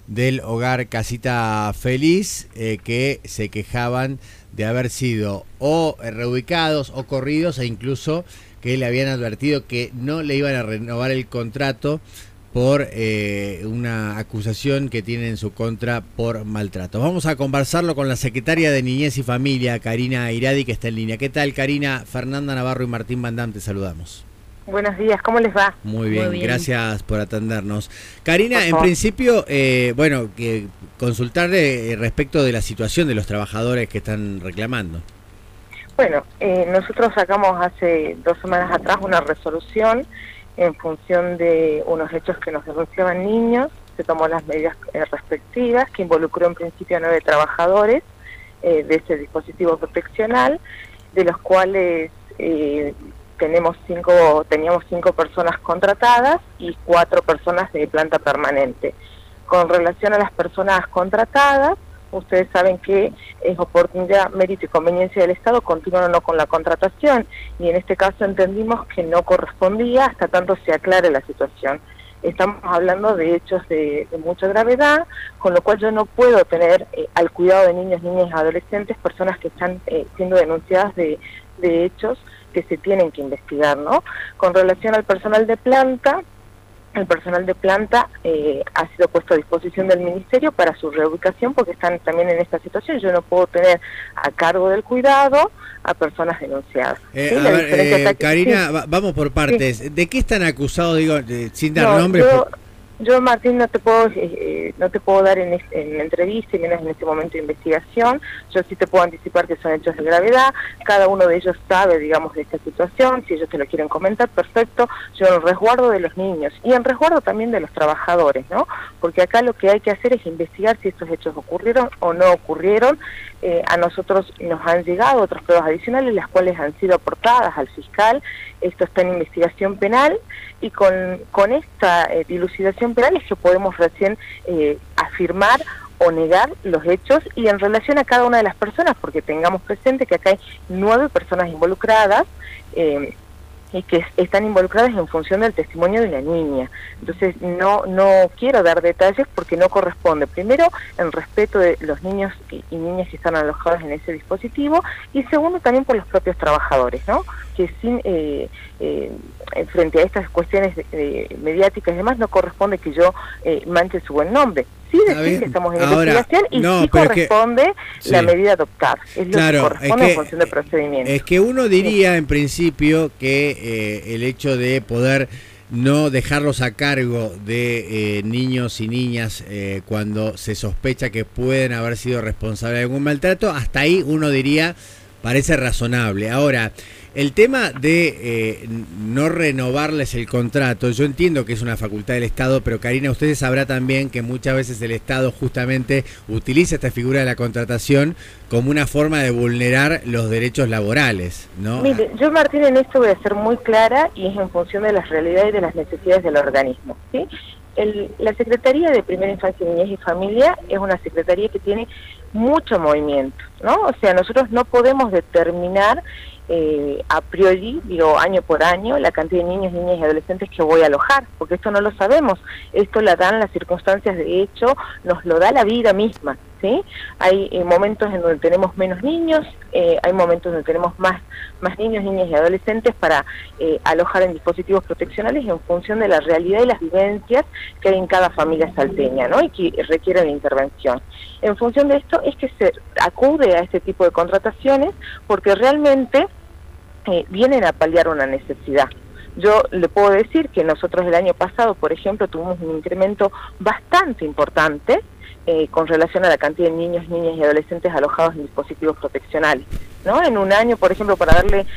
del hogar Casita Feliz, que se quejaban de haber sido o reubicados o corridos, e incluso que le habían advertido que no le iban a renovar el contrato por una acusación que tiene en su contra por maltrato. Vamos a conversarlo con la secretaria de Niñez y Familia, Karina Iradi, que está en línea. ¿Qué tal, Karina? Fernanda Navarro y Martín Van Damme, te saludamos. Buenos días, ¿cómo les va? Muy bien, gracias por atendernos. Karina, en principio, que consultarle respecto de la situación de los trabajadores que están reclamando. Bueno, nosotros sacamos hace 2 semanas atrás una resolución en función de unos hechos que nos denunciaban niños. Se tomó las medidas respectivas, que involucró en principio a 9 trabajadores de ese dispositivo proteccional, de los cuales teníamos 5 personas contratadas y 4 personas de planta permanente. Con relación a las personas contratadas, ustedes saben que es oportunidad, mérito y conveniencia del Estado continuar o no con la contratación, y en este caso entendimos que no correspondía hasta tanto se aclare la situación. Estamos hablando de hechos de mucha gravedad, con lo cual yo no puedo tener al cuidado de niños, niñas y adolescentes personas que están siendo denunciadas de hechos que se tienen que investigar, ¿no? Con relación al personal de planta, el personal de planta ha sido puesto a disposición del Ministerio para su reubicación porque están también en esta situación. Yo no puedo tener a cargo del cuidado a personas denunciadas. ¿Sí? Karina, sí. Vamos por partes. Sí. ¿De qué están acusados, sin dar nombres? Yo, Martín, no te puedo dar en entrevista y menos en este momento de investigación. Yo sí te puedo anticipar que son hechos de gravedad. Cada uno de ellos sabe, digamos, de esta situación. Si ellos te lo quieren comentar, perfecto. Yo en resguardo de los niños y en resguardo también de los trabajadores, ¿no? Porque acá lo que hay que hacer es investigar si estos hechos ocurrieron o no ocurrieron. A nosotros nos han llegado otras pruebas adicionales, las cuales han sido aportadas al fiscal. Esto está en investigación penal y con esta dilucidación penal es que podemos recién afirmar o negar los hechos, y en relación a cada una de las personas, porque tengamos presente que acá hay 9 personas involucradas, y que están involucradas en función del testimonio de la niña. Entonces no quiero dar detalles porque no corresponde. Primero, en respeto de los niños y niñas que están alojados en ese dispositivo, y segundo, también por los propios trabajadores, ¿no? Que frente a estas cuestiones mediáticas y demás, no corresponde que yo manche su buen nombre. Sí decir que estamos en investigación y sí corresponde la medida adoptada. Es lo que corresponde en función del procedimiento. Es que uno diría en principio que el hecho de poder no dejarlos a cargo de niños y niñas cuando se sospecha que pueden haber sido responsables de algún maltrato, hasta ahí uno diría parece razonable. Ahora, el tema de no renovarles el contrato, yo entiendo que es una facultad del Estado, pero Karina, usted sabrá también que muchas veces el Estado justamente utiliza esta figura de la contratación como una forma de vulnerar los derechos laborales, ¿no? Mire, yo, Martín, en esto voy a ser muy clara y es en función de las realidades y de las necesidades del organismo, ¿sí? La Secretaría de Primera Infancia, Niñez y Familia es una secretaría que tiene mucho movimiento, ¿no? O sea, nosotros no podemos determinar a priori, digo, año por año, la cantidad de niños, niñas y adolescentes que voy a alojar, porque esto no lo sabemos, esto la dan las circunstancias de hecho, nos lo da la vida misma, ¿sí? Hay momentos en donde tenemos menos niños, hay momentos donde tenemos más niños, niñas y adolescentes para alojar en dispositivos proteccionales en función de la realidad y las vivencias que hay en cada familia salteña, ¿no? Y que requieren de intervención. En función de esto es que se acude a este tipo de contrataciones porque realmente vienen a paliar una necesidad. Yo le puedo decir que nosotros el año pasado, por ejemplo, tuvimos un incremento bastante importante con relación a la cantidad de niños, niñas y adolescentes alojados en dispositivos proteccionales, ¿no? En un año, por ejemplo, para darle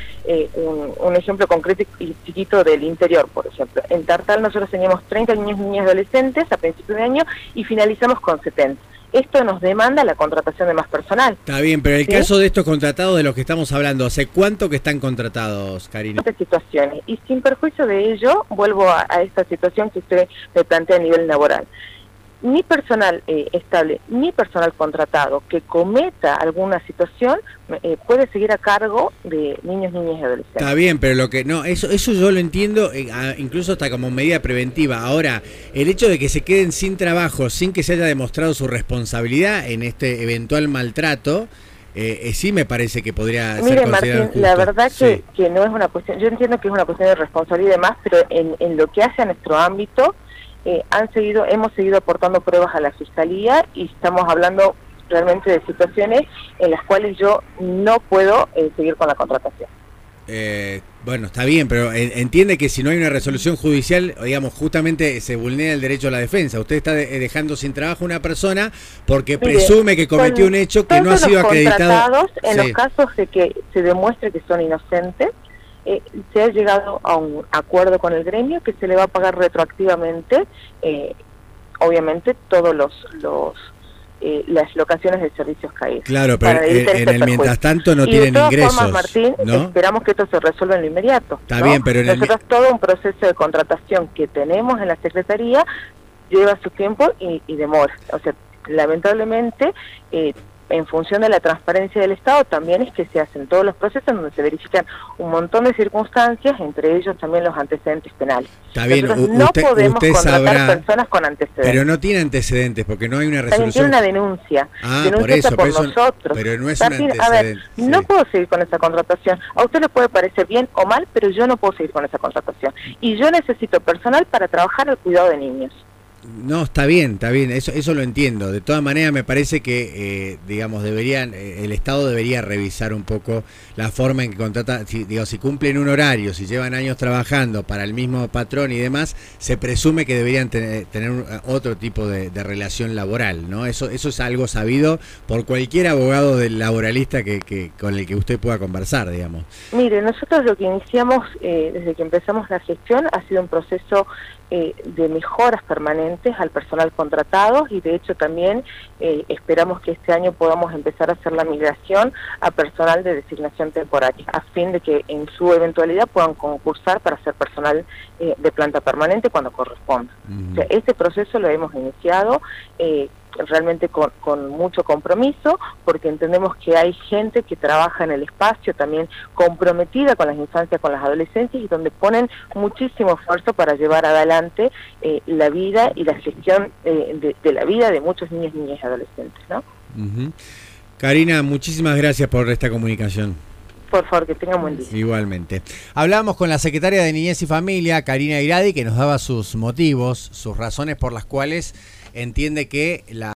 un ejemplo concreto y chiquito del interior, por ejemplo, en Tartal nosotros teníamos 30 niños, niñas y adolescentes a principios de año y finalizamos con 70. Esto nos demanda la contratación de más personal. Está bien, pero el caso de estos contratados de los que estamos hablando, ¿hace cuánto que están contratados, Karina? Estas situaciones, y sin perjuicio de ello, vuelvo a esta situación que usted me plantea a nivel laboral. ni personal estable, ni personal contratado que cometa alguna situación puede seguir a cargo de niños, niñas y adolescentes. Está bien, pero lo que no, eso yo lo entiendo, incluso hasta como medida preventiva. Ahora, el hecho de que se queden sin trabajo, sin que se haya demostrado su responsabilidad en este eventual maltrato, sí me parece que podría ser considerado Martín, injusto. la verdad sí. que no es una cuestión, yo entiendo que es una cuestión de responsabilidad y demás, pero en lo que hace a nuestro ámbito, hemos seguido aportando pruebas a la Fiscalía y estamos hablando realmente de situaciones en las cuales yo no puedo seguir con la contratación. Bueno, está bien, pero entiende que si no hay una resolución judicial, digamos, justamente se vulnera el derecho a la defensa. Usted está dejando sin trabajo a una persona porque presume que cometió un hecho que no ha sido acreditado. En los casos de que se demuestre que son inocentes, se ha llegado a un acuerdo con el gremio que se le va a pagar retroactivamente, obviamente, todos las locaciones de servicios caídos. Claro, pero en el mientras tanto no tienen ingresos. De todas formas, Martín, ¿no? Esperamos que esto se resuelva en lo inmediato. Está bien, pero nosotros todo un proceso de contratación que tenemos en la Secretaría lleva su tiempo y demora. O sea, lamentablemente, en función de la transparencia del Estado, también es que se hacen todos los procesos donde se verifican un montón de circunstancias, entre ellos también los antecedentes penales. Está bien, no podemos contratar personas con antecedentes. Pero no tiene antecedentes, porque no hay una resolución. También tiene una denuncia. Denuncia por nosotros. Pero no es Martín, un antecedente. A ver, no puedo seguir con esa contratación. A usted le puede parecer bien o mal, pero yo no puedo seguir con esa contratación. Y yo necesito personal para trabajar al cuidado de niños. No, está bien, eso lo entiendo. De todas maneras, me parece que, digamos, el Estado debería revisar un poco la forma en que contrata, si cumplen un horario, si llevan años trabajando para el mismo patrón y demás, se presume que deberían tener otro tipo de relación laboral, ¿no? Eso es algo sabido por cualquier abogado del laboralista con el que usted pueda conversar, digamos. Mire, nosotros lo que iniciamos desde que empezamos la gestión ha sido un proceso de mejoras permanentes al personal contratado y de hecho también esperamos que este año podamos empezar a hacer la migración a personal de designación temporaria a fin de que en su eventualidad puedan concursar para ser personal de planta permanente cuando corresponda. O sea, este proceso lo hemos iniciado realmente con mucho compromiso, porque entendemos que hay gente que trabaja en el espacio también comprometida con las infancias, con las adolescencias, y donde ponen muchísimo esfuerzo para llevar adelante la vida y la gestión de la vida de muchos niños, niñas y adolescentes, ¿no? Karina, muchísimas gracias por esta comunicación. Por favor, que tengan buen día. Igualmente. Hablamos con la secretaria de Niñez y Familia, Karina Iradi, que nos daba sus motivos, sus razones por las cuales entiende que